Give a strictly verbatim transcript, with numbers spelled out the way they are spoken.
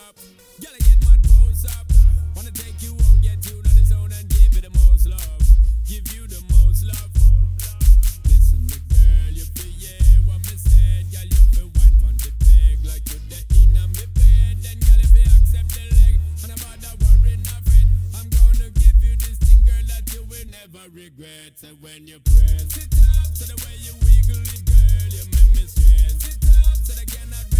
up. Girl, I get man pose up. Wanna take you home, get you to the zone and give you the most love. Give you the most love. Listen, me girl, you feel yeah what me said. Girl, you feel wine from the peg like you the in a me bed. Then girl, if you accept the leg and about that worry not fret, I'm gonna give you this thing, girl, that you will never regret. And when you press it up, to the way you wiggle it, girl, you make me stress it up, so they cannot.